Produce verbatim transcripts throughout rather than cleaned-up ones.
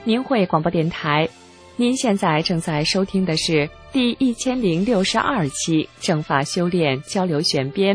明慧广播电台，您现在正在收听的是第一千零六十二期正法修炼交流选编。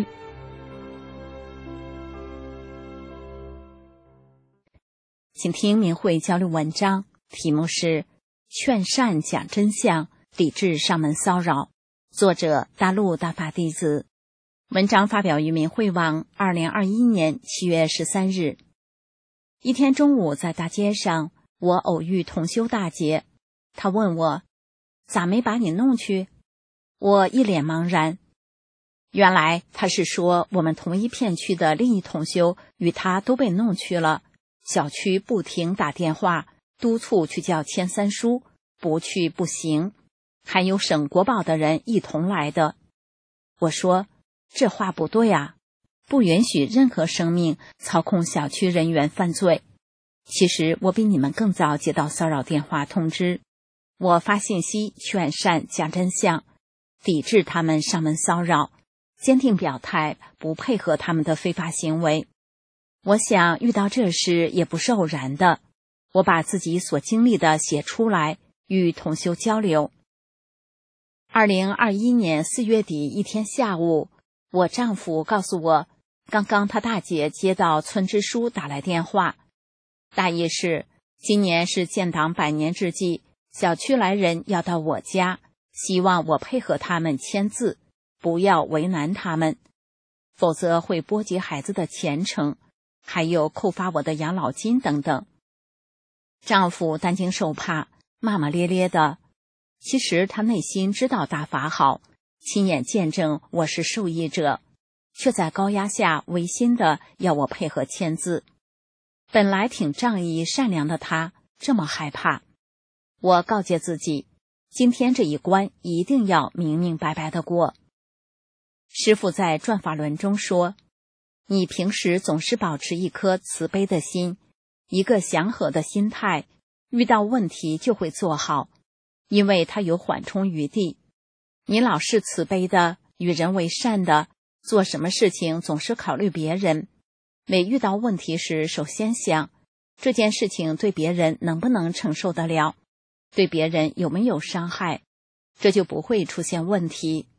请听明慧交流文章，题目是劝善讲真相，抵制上门骚扰，作者大陆大法弟子。文章发表于明慧网二零二一年七月十三日。一天中午在大街上，我偶遇同修大姐，她问我咋没把你弄去？我一脸茫然。原来她是说我们同一片区的另一同修与她都被弄去了，小区不停打电话督促去叫签三书，不去不行，还有省国保的人一同来的。我说这话不对啊，不允许任何生命操控小区人员犯罪。其实我比你们更早接到骚扰电话通知，我发信息劝善讲真相，抵制他们上门骚扰，坚定表态不配合他们的非法行为。我想遇到这事也不是偶然的，我把自己所经历的写出来，与同修交流。二零二一年四月底一天下午，我丈夫告诉我，刚刚他大姐接到村支书打来电话，大意是今年是建党百年之际，小区来人要到我家，希望我配合他们签字，不要为难他们，否则会波及孩子的前程，还有扣发我的养老金等等。丈夫担惊受怕，骂骂咧咧的。其实他内心知道大法好，亲眼见证我是受益者，却在高压下违心的要我配合签字。本来挺仗义善良的他，这么害怕。我告诫自己，今天这一关一定要明明白白的过。师父在转法轮中说，你平时总是保持一颗慈悲的心，一个祥和的心态，遇到问题就会做好，因为它有缓冲余地。你老是慈悲的，与人为善的，做什么事情总是考虑别人，每遇到问题时首先想，这件事情对别人能不能承受得了，对别人有没有伤害，这就不会出现问题。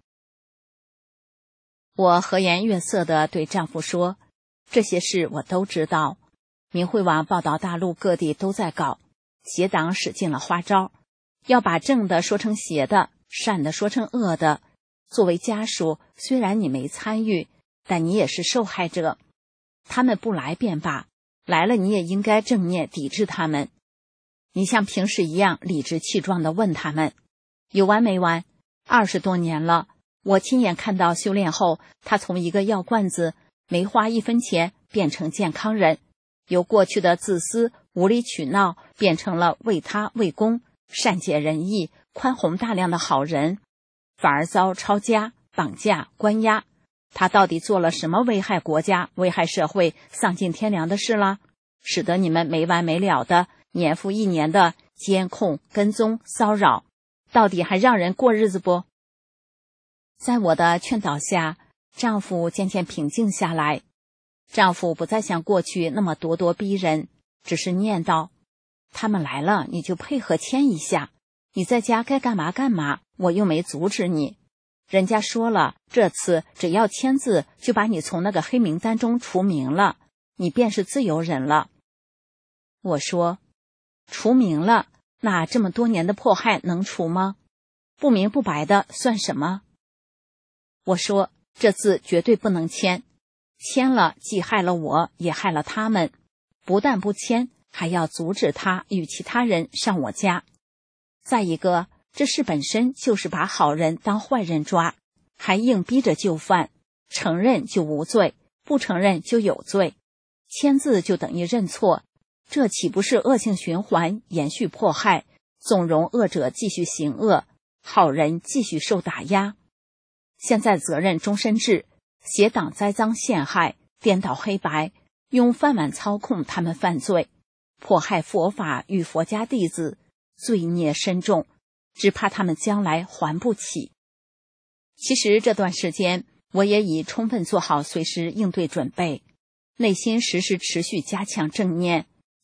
我和颜悦色地对丈夫说，这些事我都知道，明慧网报道大陆各地都在搞，邪党使尽了花招，要把正的说成邪的，善的说成恶的。作为家属，虽然你没参与，但你也是受害者。他们不来便罢，来了你也应该正面抵制他们。你像平时一样理直气壮地问他们，有完没完？二十多年了，我亲眼看到修炼后，他从一个药罐子没花一分钱变成健康人，由过去的自私无理取闹变成了为他为公，善解人意宽宏大量的好人，反而遭抄家绑架关押。他到底做了什么危害国家危害社会丧尽天良的事了，使得你们没完没了的年复一年的监控跟踪骚扰，到底还让人过日子不？在我的劝导下，丈夫渐渐平静下来。丈夫不再像过去那么咄咄逼人，只是念叨，他们来了你就配合签一下，你在家该干嘛干嘛，我又没阻止你。人家说了，这次只要签字就把你从那个黑名单中除名了，你便是自由人了。我说，除名了，那这么多年的迫害能除吗？不明不白的算什么？我说，这字绝对不能签，签了既害了我，也害了他们。不但不签，还要阻止他与其他人上我家。再一个，这事本身就是把好人当坏人抓，还硬逼着就范，承认就无罪，不承认就有罪，签字就等于认错，这岂不是恶性循环，延续迫害，纵容恶者继续行恶，好人继续受打压？现在责任终身制，邪党栽赃陷害，颠倒黑白，用饭碗操控他们犯罪，迫害佛法与佛家弟子，罪孽深重，只怕他们将来还不起。其实这段时间，我也已充分做好随时应对准备，内心时时持续加强正念，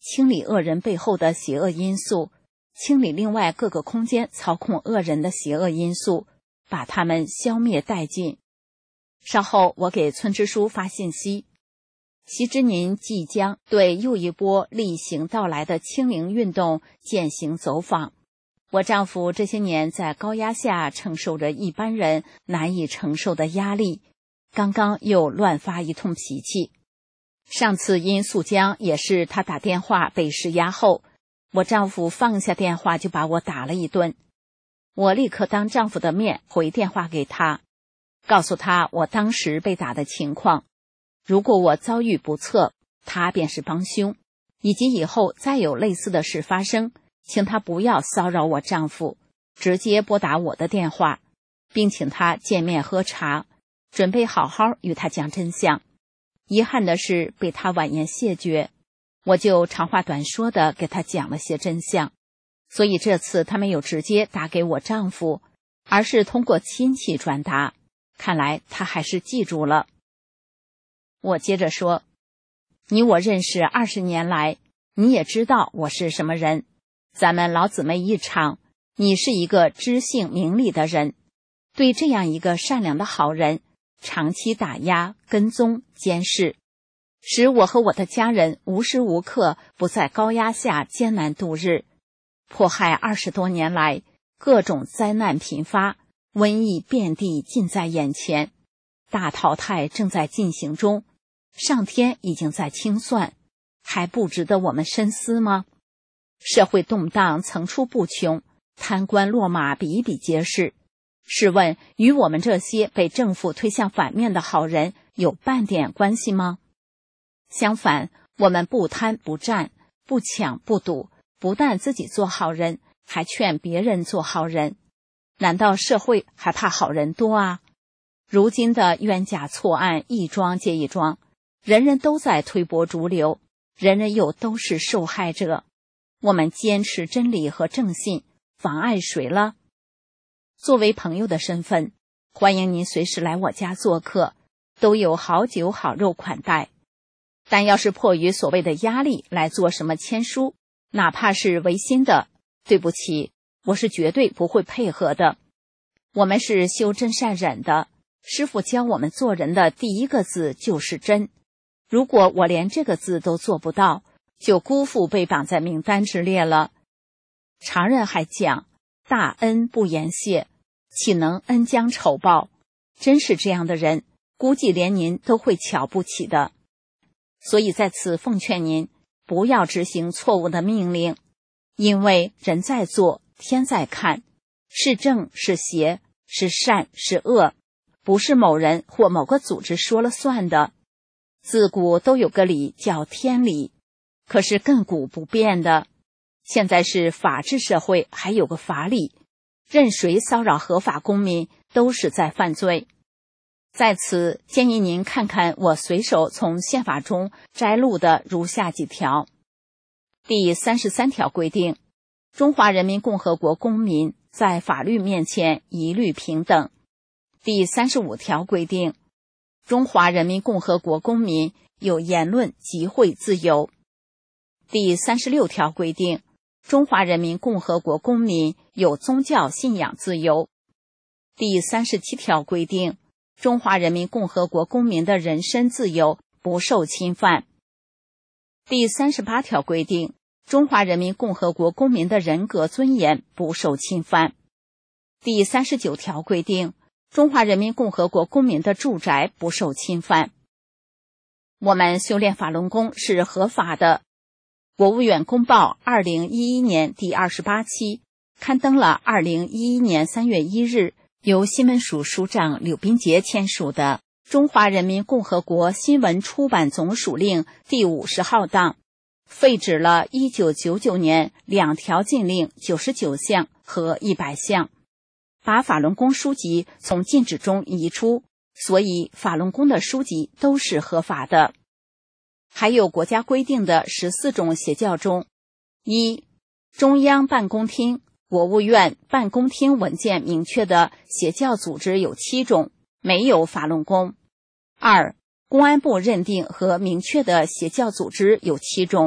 清理恶人背后的邪恶因素，清理另外各个空间操控恶人的邪恶因素，把他们消灭殆尽。稍后我给村支书发信息，悉知您即将对又一波例行到来的清零运动践行走访。我丈夫这些年在高压下承受着一般人难以承受的压力，刚刚又乱发一通脾气。上次因素江也是他打电话被施压后，我丈夫放下电话就把我打了一顿。我立刻当丈夫的面回电话给他，告诉他我当时被打的情况，如果我遭遇不测，他便是帮凶，以及以后再有类似的事发生，请他不要骚扰我丈夫，直接拨打我的电话，并请他见面喝茶，准备好好与他讲真相。遗憾的是被他婉言谢绝，我就长话短说的给他讲了些真相。所以这次他没有直接打给我丈夫，而是通过亲戚转达，看来他还是记住了。我接着说，你我认识二十年来，你也知道我是什么人，咱们老姊妹一场，你是一个知性明理的人，对这样一个善良的好人长期打压、跟踪、监视，使我和我的家人无时无刻不在高压下艰难度日。迫害二十多年来，各种灾难频发，瘟疫遍地近在眼前，大淘汰正在进行中，上天已经在清算，还不值得我们深思吗？社会动荡层出不穷，贪官落马比比皆是，试问与我们这些被政府推向反面的好人有半点关系吗？相反，我们不贪不占，不抢不赌，不但自己做好人，还劝别人做好人。难道社会还怕好人多啊？如今的冤假错案一桩接一桩，人人都在推波逐流，人人又都是受害者。我们坚持真理和正信，妨碍谁了？作为朋友的身份，欢迎您随时来我家做客，都有好酒好肉款待。但要是迫于所谓的压力来做什么签书，哪怕是违心的，对不起，我是绝对不会配合的。我们是修真善忍的，师父教我们做人的第一个字就是真。如果我连这个字都做不到，就辜负被绑在名单之列了。常人还讲大恩不言谢，岂能恩将仇报？真是这样的人，估计连您都会瞧不起的。所以在此奉劝您，不要执行错误的命令，因为人在做，天在看，是正是邪，是善是恶，不是某人或某个组织说了算的。自古都有个理叫天理，可是亘古不变的。现在是法治社会，还有个法理，任谁骚扰合法公民都是在犯罪。在此建议您看看我随手从宪法中摘录的如下几条。第三十三条规定，中华人民共和国公民在法律面前一律平等。第三十五条规定，中华人民共和国公民有言论集会自由。第三十六条规定，中华人民共和国公民有宗教信仰自由。第三十七条规定，中华人民共和国公民的人身自由不受侵犯。第三十八条规定，中华人民共和国公民的人格尊严不受侵犯。第三十九条规定，中华人民共和国公民的住宅不受侵犯。我们修炼法轮功是合法的。国务院公报二零一一年第二十八期刊登了二零一一年三月一日由新闻署署长柳斌杰签署的《中华人民共和国新闻出版总署令》第五十号档，废止了一九九九年两条禁令九十九项和一百项，把法轮功书籍从禁止中移出，所以法轮功的书籍都是合法的。还有国家规定的十四种邪教中，一、中央办公厅、国务院办公厅文件明确的邪教组织有七种，没有法轮功。二、公安部认定和明确的邪教组织有七种，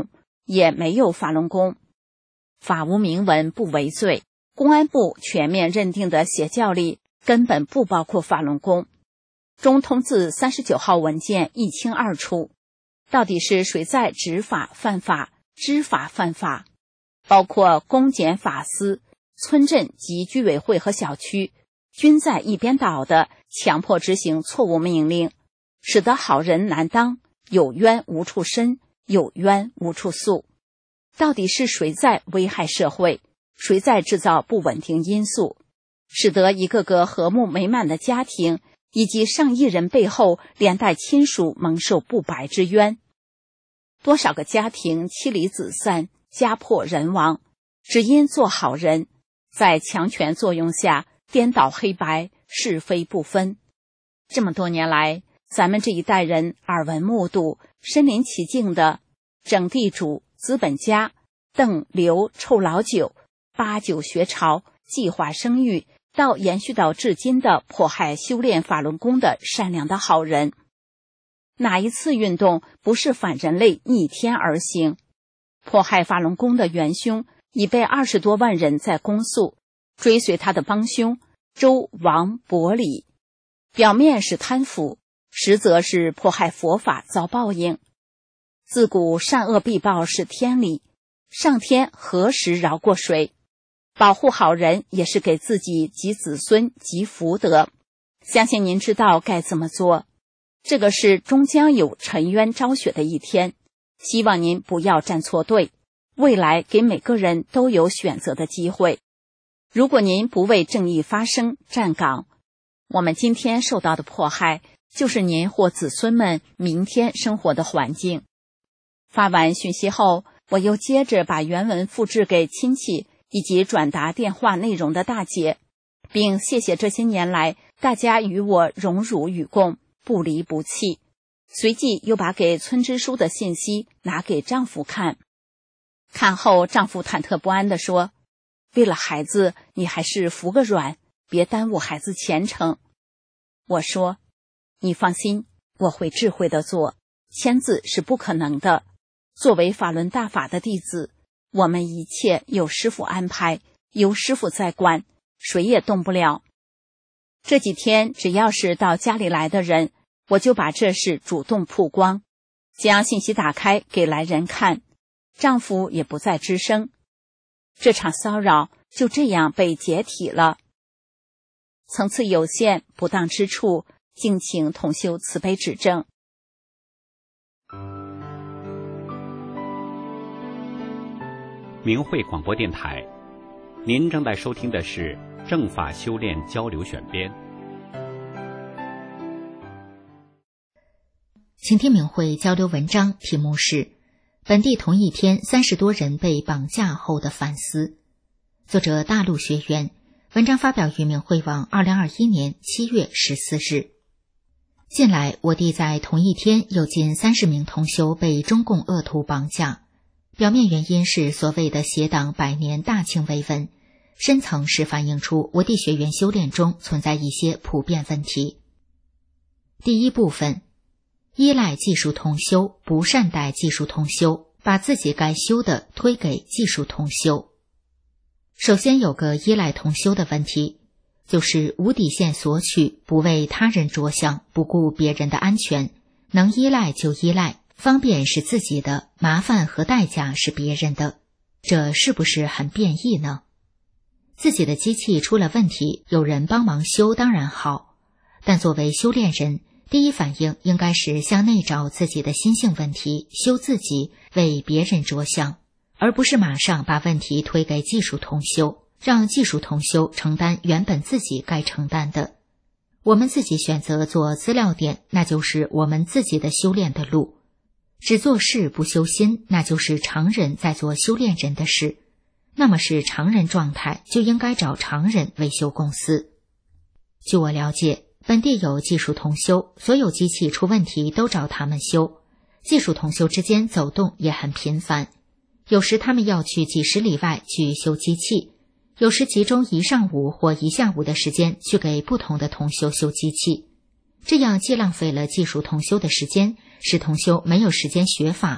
也没有法轮功。法无明文不为罪，公安部全面认定的邪教里根本不包括法轮功。中通字三十九号文件一清二楚，到底是谁在执法犯法、知法犯法？包括公检法司、村镇及居委会和小区，均在一边倒的强迫执行错误命令，使得好人难当，有冤无处伸，有冤无处诉。到底是谁在危害社会？谁在制造不稳定因素，使得一个个和睦美满的家庭以及上亿人背后连带亲属蒙受不白之冤？多少个家庭妻离子散，家破人亡，只因做好人，在强权作用下颠倒黑白，是非不分。这么多年来，咱们这一代人耳闻目睹，身临其境的整地主、资本家、邓刘臭老九、八九学潮、计划生育，到延续到至今的迫害修炼法轮功的善良的好人。哪一次运动不是反人类逆天而行？迫害法轮功的元凶已被二十多万人在公诉，追随他的帮凶周王伯礼，表面是贪腐，实则是迫害佛法遭报应。自古善恶必报是天理，上天何时饶过谁？保护好人也是给自己及子孙及福德，相信您知道该怎么做。这个是终将有沉冤昭雪的一天，希望您不要站错队，未来给每个人都有选择的机会。如果您不为正义发声站岗，我们今天受到的迫害就是您或子孙们明天生活的环境。发完讯息后，我又接着把原文复制给亲戚以及转达电话内容的大姐，并谢谢这些年来大家与我荣辱与共，不离不弃。随即又把给村支书的信息拿给丈夫看，看后丈夫忐忑不安地说，为了孩子，你还是服个软，别耽误孩子前程。我说，你放心，我会智慧地做，签字是不可能的。作为法轮大法的弟子，我们一切有师父安排，由师父在管，谁也动不了。这几天只要是到家里来的人，我就把这事主动曝光，将信息打开给来人看，丈夫也不再吱声。这场骚扰就这样被解体了。层次有限，不当之处，敬请同修慈悲指正。 明慧广播电台，您正在收听的是正法修炼交流选编。 请听明慧交流文章，题目是本地同一天三十多人被绑架后的反思，作者大陆学员，文章发表于明慧网二零二一年七月十四日。近来我地在同一天有近三十名同修被中共恶徒绑架，表面原因是所谓的邪党百年大庆慰问，深层是反映出我地学员修炼中存在一些普遍问题。第一部分，依赖技术同修，不善待技术同修，把自己该修的推给技术同修。首先有个依赖同修的问题，就是无底线索取，不为他人着想，不顾别人的安全，能依赖就依赖，方便是自己的，麻烦和代价是别人的，这是不是很变异呢？自己的机器出了问题，有人帮忙修当然好，但作为修炼人，第一反应应该是向内找自己的心性问题，修自己，为别人着想，而不是马上把问题推给技术同修，让技术同修承担原本自己该承担的。我们自己选择做资料点，那就是我们自己的修炼的路。只做事不修心，那就是常人在做修炼人的事，那么是常人状态，就应该找常人维修公司。据我了解，本地有技术同修，所有机器出问题都找他们修，技术同修之间走动也很频繁，有时他们要去几十里外去修机器，有时集中一上午或一下午的时间去给不同的同修修机器，这样既浪费了技术同修的时间，使同修没有时间学法，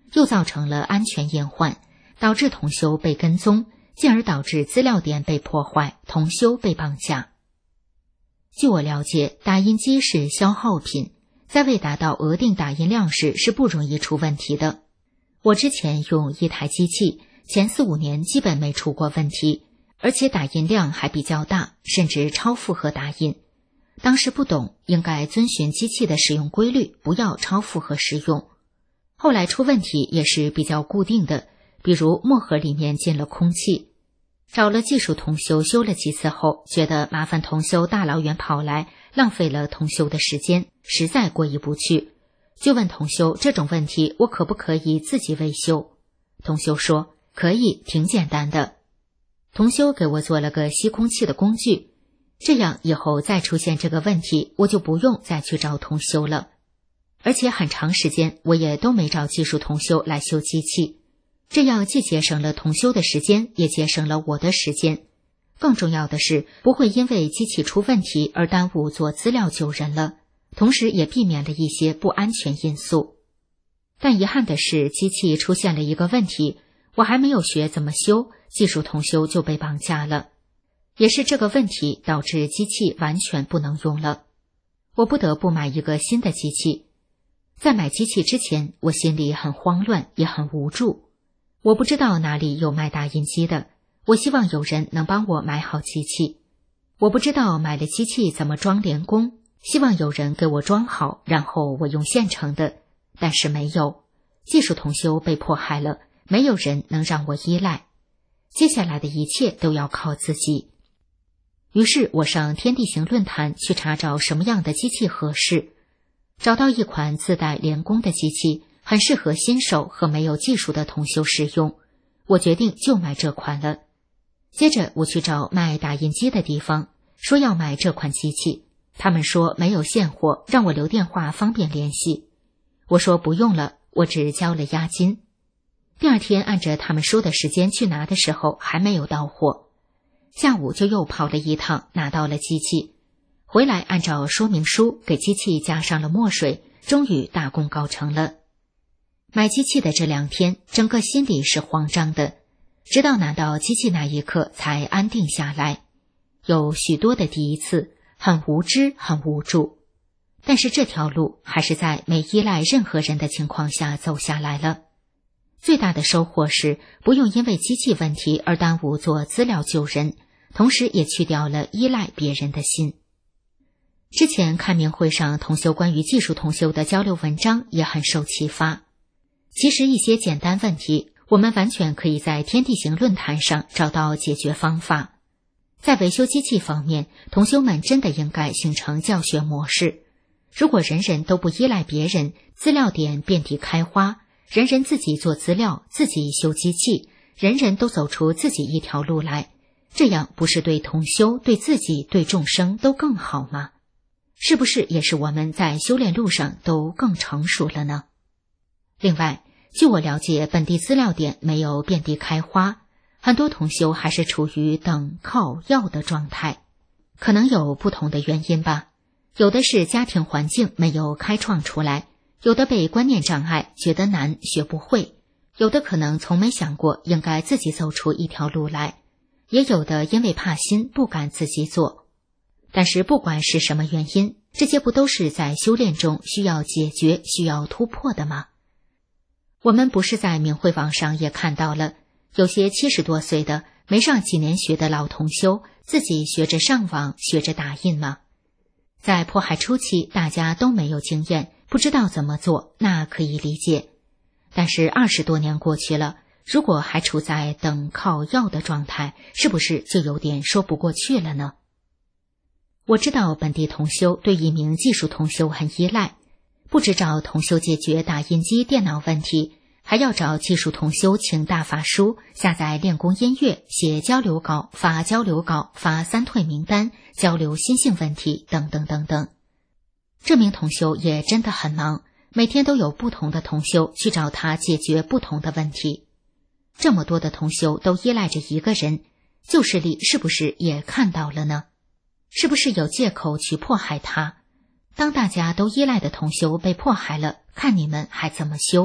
又造成了安全隐患，导致同修被跟踪，进而导致资料点被破坏，同修被绑架。据我了解，打印机是消耗品，在未达到额定打印量时是不容易出问题的。我之前用一台机器，前四五年基本没出过问题，而且打印量还比较大，甚至超负荷打印。当时不懂，应该遵循机器的使用规律，不要超负荷使用。后来出问题也是比较固定的，比如墨盒里面进了空气。找了技术同修修了几次后，觉得麻烦同修大老远跑来，浪费了同修的时间，实在过意不去，就问同修这种问题我可不可以自己维修。同修说可以，挺简单的。同修给我做了个吸空气的工具，这样以后再出现这个问题，我就不用再去找同修了。而且很长时间我也都没找技术同修来修机器，这样既节省了同修的时间，也节省了我的时间。更重要的是，不会因为机器出问题而耽误做资料救人了，同时也避免了一些不安全因素。但遗憾的是，机器出现了一个问题，我还没有学怎么修，技术同修就被绑架了。也是这个问题导致机器完全不能用了，我不得不买一个新的机器。在买机器之前，我心里很慌乱，也很无助。我不知道哪里有卖打印机的，我希望有人能帮我买好机器。我不知道买了机器怎么装连工，希望有人给我装好，然后我用现成的，但是没有。技术同修被迫害了，没有人能让我依赖，接下来的一切都要靠自己。于是我上天地行论坛去查找什么样的机器合适，找到一款自带连工的机器，很适合新手和没有技术的同修使用，我决定就买这款了。接着我去找卖打印机的地方，说要买这款机器，他们说没有现货，让我留电话方便联系。我说不用了，我只交了押金。第二天按着他们说的时间去拿的时候，还没有到货。下午就又跑了一趟，拿到了机器，回来按照说明书给机器加上了墨水，终于大功告成了。买机器的这两天，整个心里是慌张的，直到拿到机器那一刻才安定下来。有许多的第一次，很无知，很无助。但是这条路还是在没依赖任何人的情况下走下来了。最大的收获是不用因为机器问题而耽误做资料救人，同时也去掉了依赖别人的心。之前看明会上同修关于技术同修的交流文章也很受启发。其实一些简单问题，我们完全可以在天地行论坛上找到解决方法。在维修机器方面，同修们真的应该形成教学模式。如果人人都不依赖别人，资料点遍地开花，人人自己做资料，自己修机器，人人都走出自己一条路来，这样不是对同修、对自己、对众生都更好吗？是不是也是我们在修炼路上都更成熟了呢？另外，据我了解，本地资料点没有遍地开花，很多同修还是处于等靠要的状态，可能有不同的原因吧。有的是家庭环境没有开创出来，有的被观念障碍，觉得难，学不会，有的可能从没想过应该自己走出一条路来，也有的因为怕心不敢自己做。但是不管是什么原因，这些不都是在修炼中需要解决、需要突破的吗？我们不是在明慧网上也看到了，有些七十多岁的没上几年学的老同修，自己学着上网，学着打印吗？在迫害初期，大家都没有经验，不知道怎么做，那可以理解。但是二十多年过去了，如果还处在等靠要的状态，是不是就有点说不过去了呢？我知道本地同修对一名技术同修很依赖，不只找同修解决打印机电脑问题，还要找技术同修请大法书，下载练功音乐，写交流稿，发交流稿，发三退名单，交流心性问题等等等等。这名同修也真的很忙，每天都有不同的同修去找他解决不同的问题。这么多的同修都依赖着一个人，旧势力是不是也看到了呢？是不是有借口去迫害他？当大家都依赖的同修被迫害了，看你们还怎么修？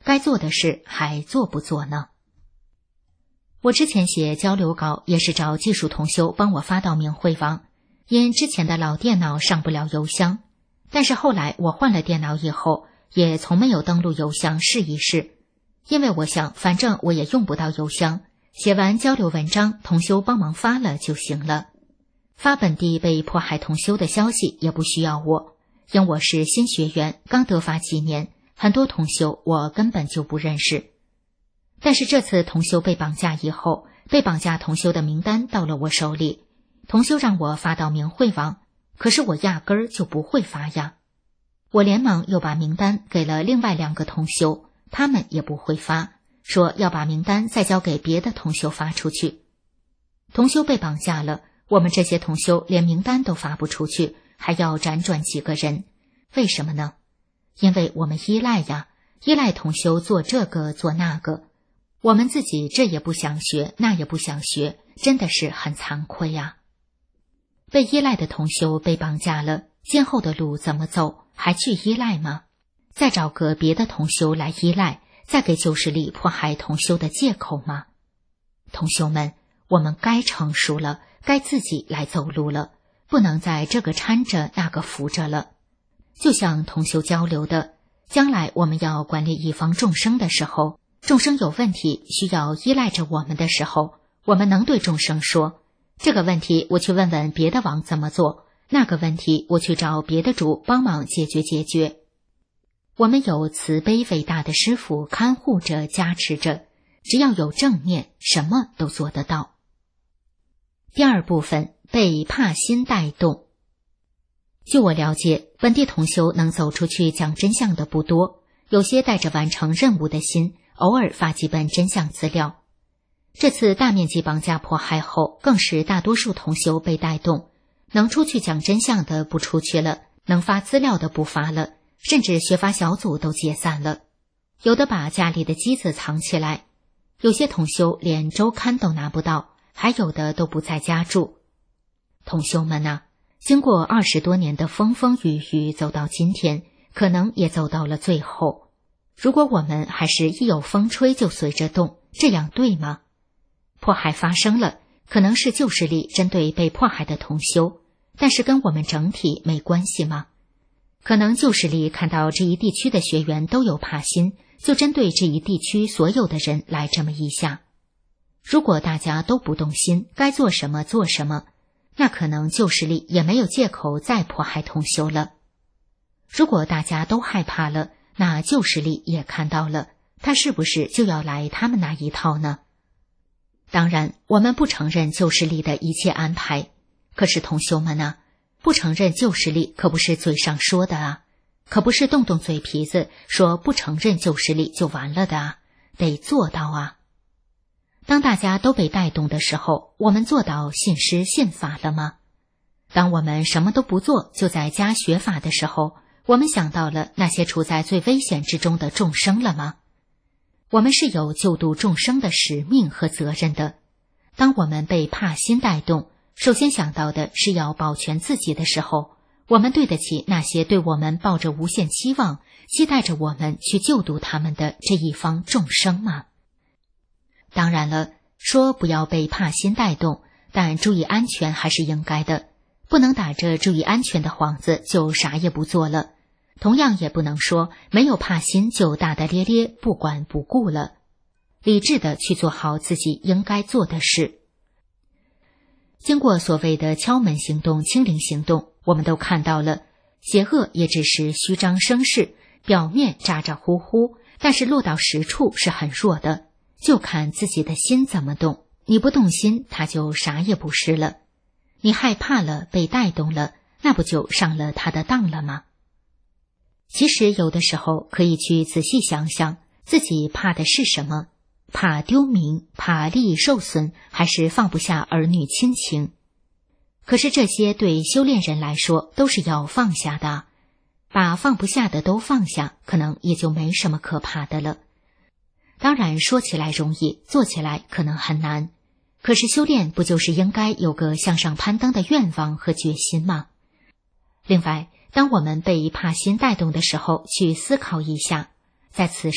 该做的事还做不做呢？我之前写交流稿也是找技术同修帮我发到明慧网，因之前的老电脑上不了邮箱，但是后来我换了电脑以后，也从没有登录邮箱试一试，因为我想反正我也用不到邮箱，写完交流文章同修帮忙发了就行了。发本地被迫害同修的消息也不需要我，因我是新学员，刚得发几年，很多同修我根本就不认识。但是这次同修被绑架以后，被绑架同修的名单到了我手里，同修让我发到明慧网，可是我压根儿就不会发呀。我连忙又把名单给了另外两个同修，他们也不会发，说要把名单再交给别的同修发出去。同修被绑架了，我们这些同修连名单都发不出去，还要辗转几个人，为什么呢？因为我们依赖呀，依赖同修做这个做那个，我们自己这也不想学，那也不想学，真的是很惭愧呀。被依赖的同修被绑架了，今后的路怎么走？还去依赖吗？再找个别的同修来依赖，再给旧势力迫害同修的借口吗？同修们，我们该成熟了，该自己来走路了，不能在这个搀着那个扶着了。就像同修交流的，将来我们要管理一方众生的时候，众生有问题需要依赖着我们的时候，我们能对众生说，这个问题我去问问别的王怎么做，那个问题我去找别的主帮忙解决解决。我们有慈悲伟大的师父看护着加持着，只要有正念，什么都做得到。第二部分，被怕心带动。据我了解，本地同修能走出去讲真相的不多，有些带着完成任务的心，偶尔发几本真相资料。这次大面积绑架迫害后，更是大多数同修被带动，能出去讲真相的不出去了，能发资料的不发了，甚至学法小组都解散了。有的把家里的机子藏起来，有些同修连周刊都拿不到，还有的都不在家住。同修们啊，经过二十多年的风风雨雨走到今天，可能也走到了最后。如果我们还是一有风吹就随着动，这样对吗？迫害发生了，可能是旧势力针对被迫害的同修，但是跟我们整体没关系吗？可能旧势力看到这一地区的学员都有怕心，就针对这一地区所有的人来这么一下。如果大家都不动心，该做什么做什么，那可能旧势力也没有借口再迫害同修了。如果大家都害怕了，那旧势力也看到了，他是不是就要来他们那一套呢？当然，我们不承认旧势力的一切安排，可是同修们啊，不承认旧势力可不是嘴上说的啊，可不是动动嘴皮子说不承认旧势力就完了的啊，得做到啊。当大家都被带动的时候，我们做到信师信法了吗？当我们什么都不做，就在家学法的时候，我们想到了那些处在最危险之中的众生了吗？我们是有救度众生的使命和责任的。当我们被怕心带动，首先想到的是要保全自己的时候，我们对得起那些对我们抱着无限期望，期待着我们去救度他们的这一方众生吗？当然了，说不要被怕心带动，但注意安全还是应该的，不能打着注意安全的幌子就啥也不做了。同样也不能说没有怕心就大大咧咧不管不顾了，理智的去做好自己应该做的事。经过所谓的敲门行动、清零行动，我们都看到了，邪恶也只是虚张声势，表面咋咋呼呼，但是落到实处是很弱的，就看自己的心怎么动。你不动心，他就啥也不是了。你害怕了，被带动了，那不就上了他的当了吗？其实有的时候可以去仔细想想，自己怕的是什么？怕丢名，怕利益受损，还是放不下儿女亲情？可是这些对修炼人来说都是要放下的，把放不下的都放下，可能也就没什么可怕的了。当然说起来容易，做起来可能很难。可是修炼不就是应该有个向上攀登的愿望和决心吗？另外，当我们被怕心带动的时候，去思考一下，在此时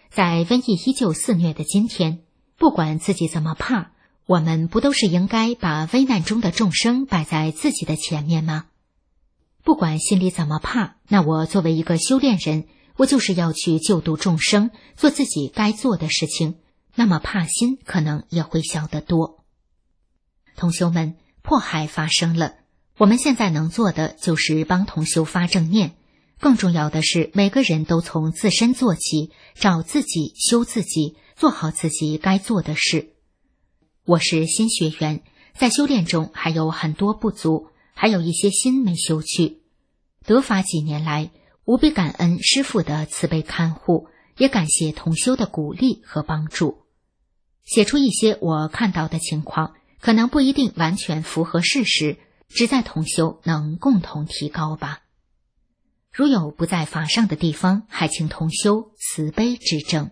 在瘟疫依旧肆虐的今天，不管自己怎么怕，我们不都是应该把危难中的众生摆在自己的前面吗？不管心里怎么怕，那我作为一个修炼人，我就是要去救度众生，做自己该做的事情，那么怕心可能也会小得多。同修们，迫害发生了，我们现在能做的就是帮同修发正念，更重要的是每个人都从自身做起，找自己，修自己，做好自己该做的事。我是新学员，在修炼中还有很多不足，还有一些心没修去。得法几年来，无比感恩师父的慈悲看护，也感谢同修的鼓励和帮助。写出一些我看到的情况，可能不一定完全符合事实，只在同修能共同提高吧。如有不在法上的地方，还请同修慈悲指正。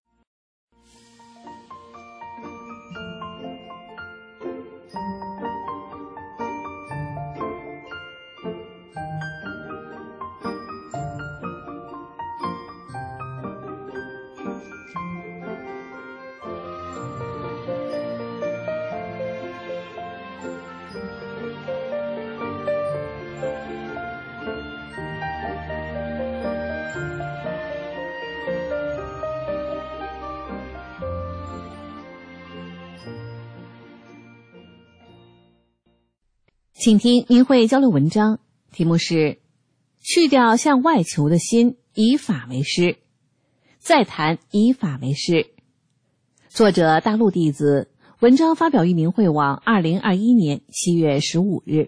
请听明慧交流文章，题目是去掉向外求的心，以法为师。再谈以法为师。作者大陆弟子，文章发表于明慧网二零二一年七月十五日。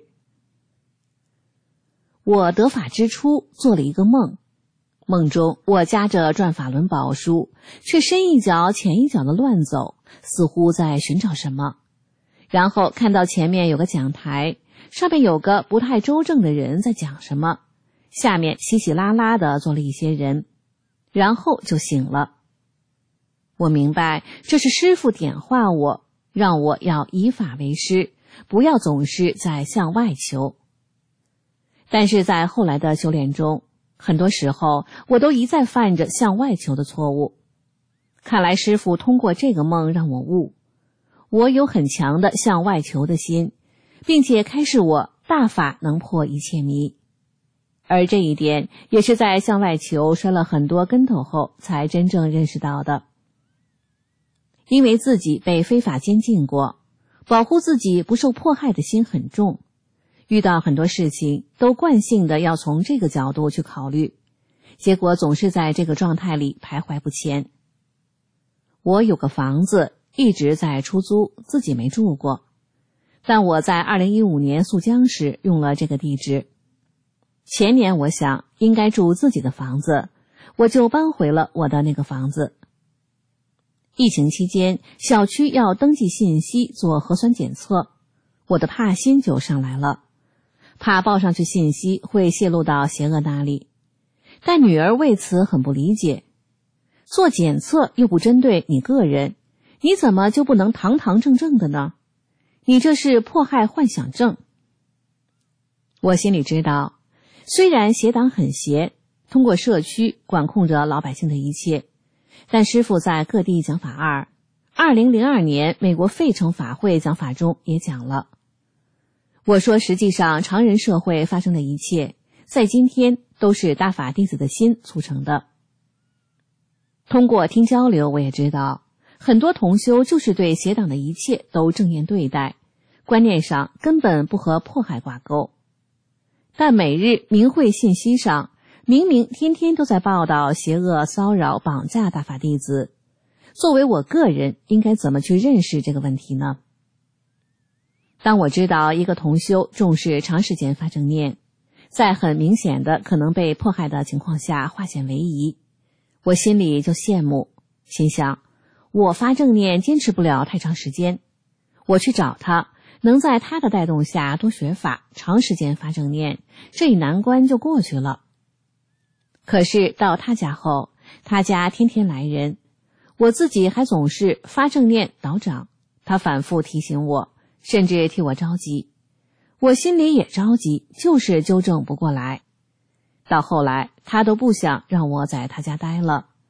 我得法之初做了一个梦，梦中我夹着转法轮宝书，却深一脚浅一脚的乱走，似乎在寻找什么。然后看到前面有个讲台，上面有个不太周正的人在讲什么，下面稀稀拉拉的坐了一些人，然后就醒了。我明白这是师父点化我，让我要以法为师，不要总是在向外求。但是在后来的修炼中，很多时候我都一再犯着向外求的错误。看来师父通过这个梦让我悟，我有很强的向外求的心，并且开示我大法能破一切迷。而这一点也是在向外求摔了很多跟头后才真正认识到的。因为自己被非法监禁过，保护自己不受迫害的心很重，遇到很多事情都惯性的要从这个角度去考虑，结果总是在这个状态里徘徊不前。我有个房子一直在出租，自己没住过，但我在二零一五年溯江时用了这个地址。前年我想应该住自己的房子，我就搬回了我的那个房子。疫情期间，小区要登记信息做核酸检测，我的怕心就上来了，怕报上去信息会泄露到邪恶那里。但女儿为此很不理解，做检测又不针对你个人，你怎么就不能堂堂正正的呢？你这是迫害幻想症。我心里知道，虽然邪党很邪，通过社区管控着老百姓的一切，但师父在各地讲法二，二零零二年美国费城法会讲法中也讲了。我说实际上常人社会发生的一切，在今天都是大法弟子的心促成的。通过听交流，我也知道很多同修就是对邪党的一切都正面对待，观念上根本不和迫害挂钩。但每日明慧信息上明明天天都在报道邪恶骚扰绑架大法弟子，作为我个人应该怎么去认识这个问题呢？当我知道一个同修重视长时间发正念，在很明显的可能被迫害的情况下化险为夷，我心里就羡慕，心想我发正念坚持不了太长时间，我去找他，能在他的带动下多学法，长时间发正念，这一难关就过去了。可是到他家后，他家天天来人，我自己还总是发正念倒掌，他反复提醒我，甚至替我着急，我心里也着急，就是纠正不过来。到后来他都不想让我在他家待了，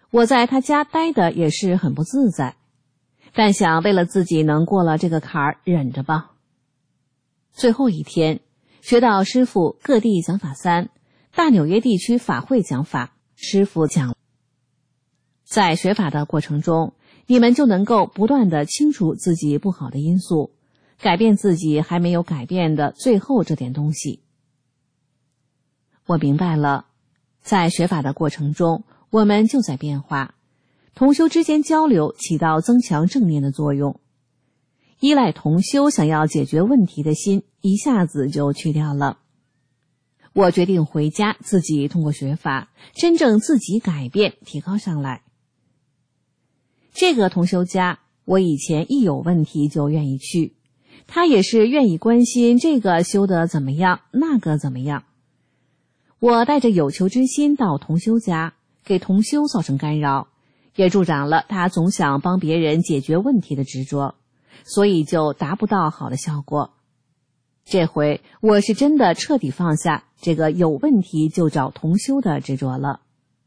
我在他家待的也是很不自在，但想为了自己能过了这个坎儿，忍着吧。最后一天，学到师父各地讲法三，大纽约地区法会讲法，师父讲，在学法的过程中，你们就能够不断地清除自己不好的因素，改变自己还没有改变的最后这点东西。我明白了，在学法的过程中，我们就在变化，同修之间交流起到增强正念的作用。依赖同修想要解决问题的心一下子就去掉了。我决定回家自己通过学法，真正自己改变提高上来。这个同修家，我以前一有问题就愿意去，他也是愿意关心这个修得怎么样，那个怎么样。我带着有求之心到同修家，给同修造成干扰，也助长了他总想帮别人解决问题的执着，所以就达不到好的效果。这回我是真的彻底放下这个有问题就找同修的执着了，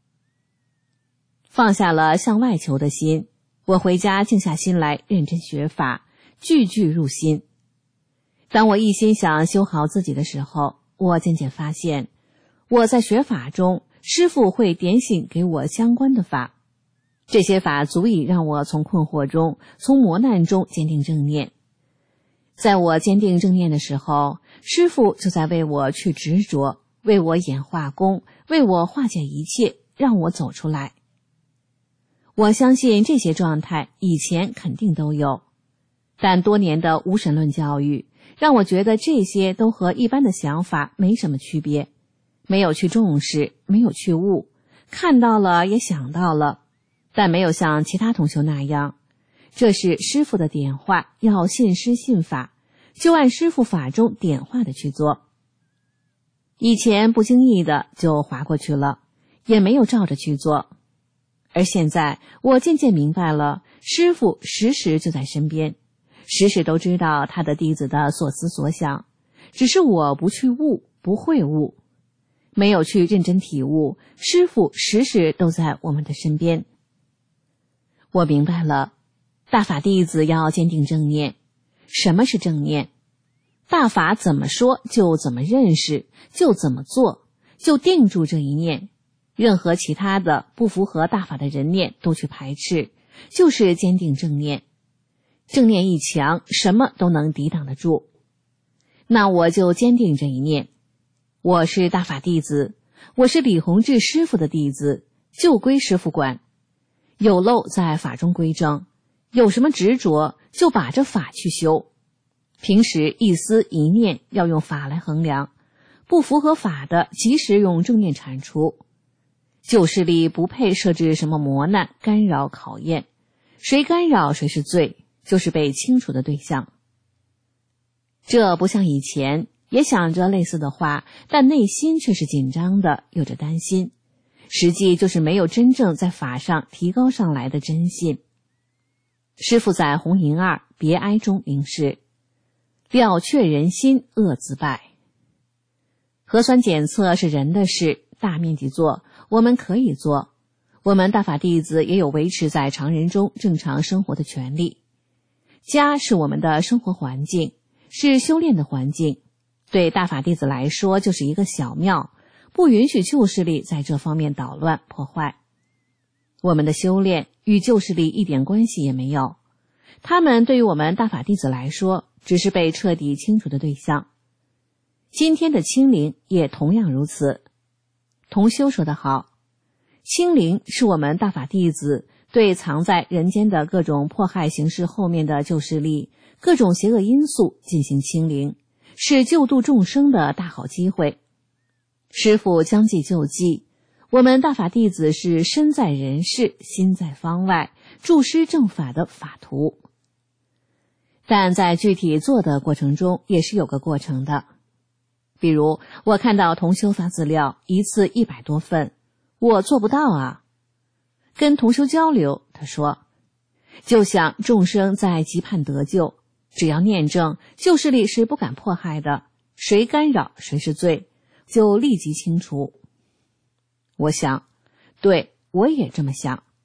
放下了向外求的心。我回家静下心来认真学法，句句入心。当我一心想修好自己的时候，我渐渐发现，我在学法中，师父会点醒给我相关的法，这些法足以让我从困惑中，从磨难中坚定正念。在我坚定正念的时候，师父就在为我去执着，为我演化功，为我化解一切，让我走出来。我相信这些状态以前肯定都有，但多年的无神论教育让我觉得这些都和一般的想法没什么区别，没有去重视，没有去悟，看到了也想到了，但没有像其他同修那样，这是师父的点化，要信师信法，就按师父法中点化的去做。以前不经意的就划过去了，也没有照着去做。而现在我渐渐明白了，师父时时就在身边，时时都知道他的弟子的所思所想，只是我不去悟，不会悟，没有去认真体悟，师父时时都在我们的身边。我明白了，大法弟子要坚定正念。什么是正念？大法怎么说就怎么认识，就怎么做，就定住这一念，任何其他的不符合大法的人念都去排斥，就是坚定正念。正念一强，什么都能抵挡得住。那我就坚定这一念，我是大法弟子，我是李洪志师父的弟子，就归师父管。有漏在法中归正，有什么执着就把这法去修。平时一思一念要用法来衡量，不符合法的及时用正念铲除。旧势力不配设置什么磨难、干扰、考验，谁干扰谁是罪，就是被清除的对象。这不像以前也想着类似的话，但内心却是紧张的，有着担心，实际就是没有真正在法上提高上来的真信。师父在红银二别哀中明示，了却人心，恶自败。核酸检测是人的事，大面积做我们可以做，我们大法弟子也有维持在常人中正常生活的权利。家是我们的生活环境，是修炼的环境，对大法弟子来说就是一个小庙，不允许旧势力在这方面捣乱破坏。我们的修炼与旧势力一点关系也没有，他们对于我们大法弟子来说只是被彻底清除的对象。今天的清零也同样如此。同修说得好，清零是我们大法弟子对藏在人间的各种迫害形式后面的旧势力、各种邪恶因素进行清零，是救度众生的大好机会。师父将计就计，我们大法弟子是身在人世，心在方外，助师正法的法徒。但在具体做的过程中也是有个过程的。比如我看到同修发资料一次一百多份，我做不到啊。跟同修交流，他说，就像众生在急盼得救，只要念正，旧势力是不敢迫害的，谁干扰谁是罪，就立即清除。我想，对，我也这么想，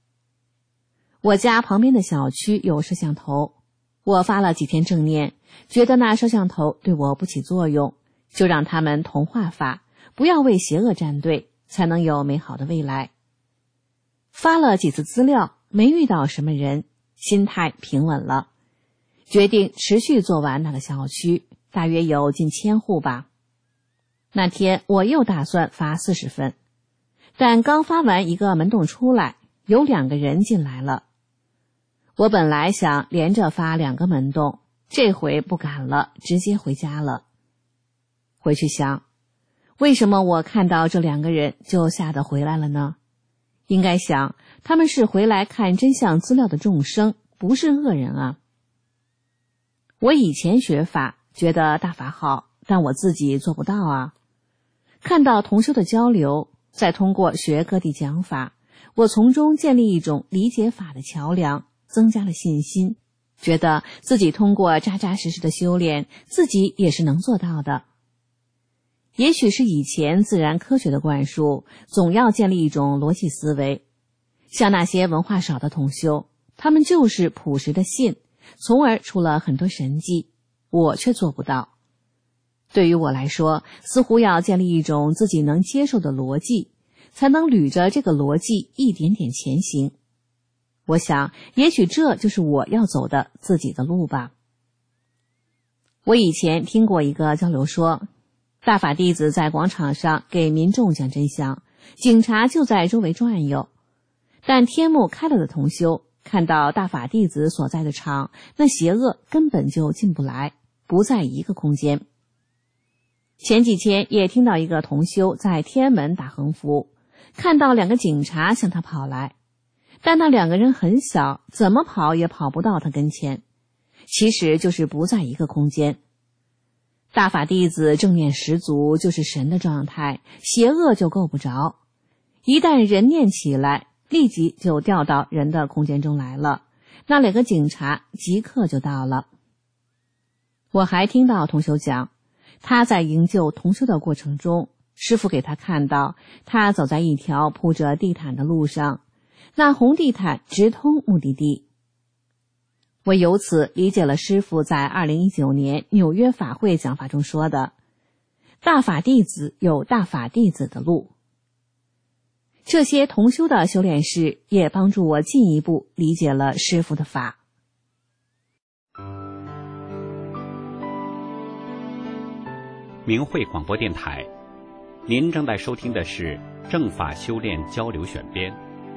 我家旁边的小区有摄像头，我发了几天正念，觉得那摄像头对我不起作用，就让他们同化法，不要为邪恶站队，才能有美好的未来。发了几次资料，没遇到什么人，心态平稳了，决定持续做完那个小区，大约有近千户吧。那天我又打算发四十份，但刚发完一个门洞出来，有两个人进来了。我本来想连着发两个门洞，这回不敢了，直接回家了。回去想，为什么我看到这两个人就吓得回来了呢？应该想，他们是回来看真相资料的众生，不是恶人啊。我以前学法，觉得大法好，但我自己做不到啊。看到同修的交流，再通过学各地讲法，我从中建立一种理解法的桥梁，增加了信心，觉得自己通过扎扎实实的修炼，自己也是能做到的。也许是以前自然科学的灌输，总要建立一种逻辑思维。像那些文化少的同修，他们就是朴实的信，从而出了很多神迹，我却做不到。对于我来说，似乎要建立一种自己能接受的逻辑，才能捋着这个逻辑一点点前行。我想，也许这就是我要走的自己的路吧。我以前听过一个交流说，大法弟子在广场上给民众讲真相，警察就在周围转悠，但天目开了的同修看到大法弟子所在的场，那邪恶根本就进不来，不在一个空间。前几天也听到一个同修在天安门打横幅，看到两个警察向他跑来，但那两个人很小，怎么跑也跑不到他跟前，其实就是不在一个空间。大法弟子正念十足，就是神的状态，邪恶就够不着。一旦人念起来，立即就调到人的空间中来了，那两个警察即刻就到了。我还听到同修讲，他在营救同修的过程中，师父给他看到他走在一条铺着地毯的路上，那红地毯直通目的地。我由此理解了师父在二零一九年纽约法会讲法中说的，大法弟子有大法弟子的路。这些同修的修炼事也帮助我进一步理解了师父的法。 明慧广播电台，您正在收听的是正法修炼交流选编。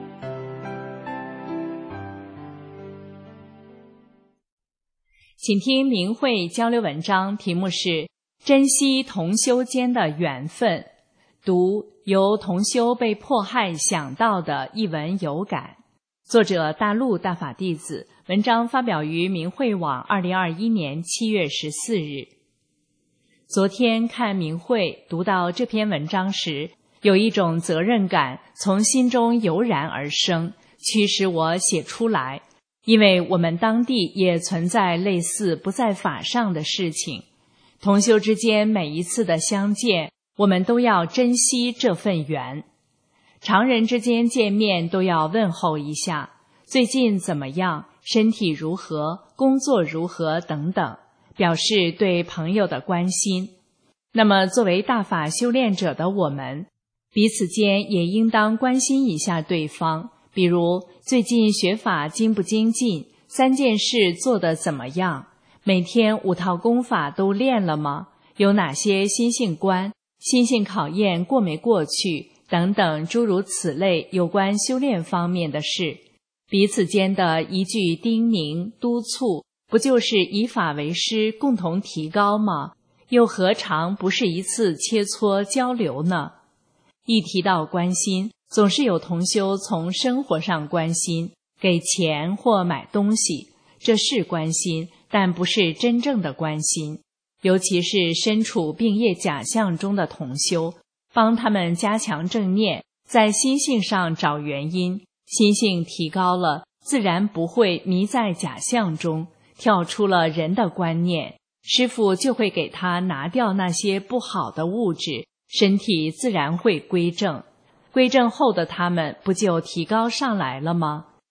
请听明慧交流文章，题目是珍惜同修间的缘分，读由同修被迫害想到的一文有感，作者大陆大法弟子，文章发表于明慧网二零二一年七月十四日。昨天看明慧读到这篇文章时，有一种责任感从心中油然而生，驱使我写出来。因为我们当地也存在类似不在法上的事情，同修之间每一次的相见，我们都要珍惜这份缘。常人之间见面都要问候一下，最近怎么样，身体如何，工作如何等等，表示对朋友的关心。那么作为大法修炼者的我们，彼此间也应当关心一下对方，比如最近学法精不精进，三件事做得怎么样，每天五套功法都练了吗，有哪些心性关，心性考验过没过去等等诸如此类有关修炼方面的事，彼此间的一句叮咛督促，不就是以法为师，共同提高吗？又何尝不是一次切磋交流呢？一提到关心，总是有同修从生活上关心，给钱或买东西，这是关心，但不是真正的关心。尤其是身处病业假象中的同修，帮他们加强正念，在心性上找原因，心性提高了，自然不会迷在假象中，跳出了人的观念，师父就会给他拿掉那些不好的物质，身体自然会归正。归正后的他们不就提高上来了吗？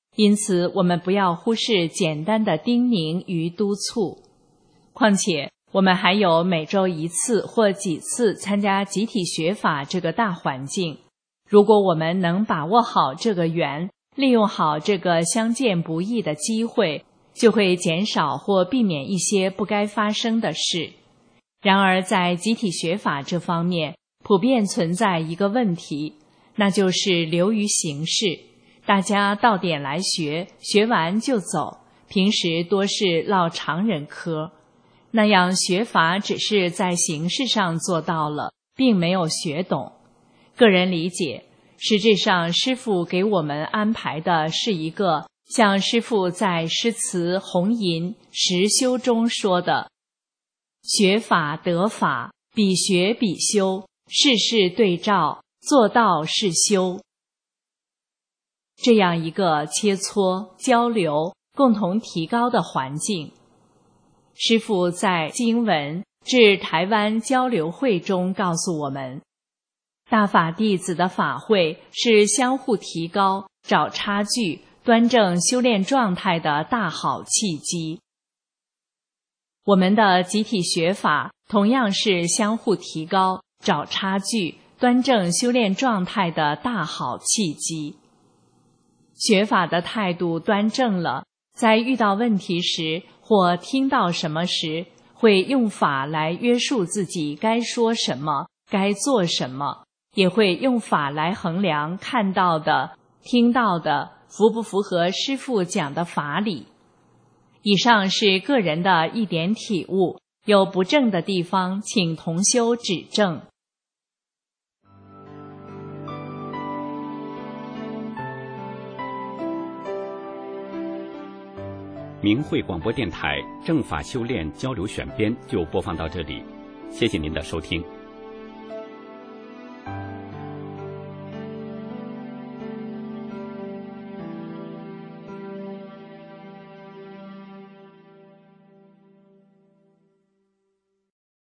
因此我们不要忽视简单的叮咛与督促。况且我们还有每周一次或几次参加集体学法这个大环境，如果我们能把握好这个缘，利用好这个相见不易的机会，就会减少或避免一些不该发生的事。然而在集体学法这方面，普遍存在一个问题，那就是流于形式，大家到点来学，学完就走，平时多是唠常人嗑，那样学法只是在形式上做到了，并没有学懂。个人理解，实质上师父给我们安排的是一个像师父在诗词红吟实修中说的，学法得法，比学比修，事事对照，做到是修。这样一个切磋、交流、共同提高的环境，师父在经文至台湾交流会中告诉我们，大法弟子的法会是相互提高、找差距、端正修炼状态的大好契机。我们的集体学法同样是相互提高、找差距、端正修炼状态的大好契机。学法的态度端正了，在遇到问题时或听到什么时，会用法来约束自己该说什么、该做什么，也会用法来衡量看到的、听到的符不符合师父讲的法理。以上是个人的一点体悟，有不正的地方，请同修指正。 明慧广播电台正法修炼交流选编就播放到这里，谢谢您的收听。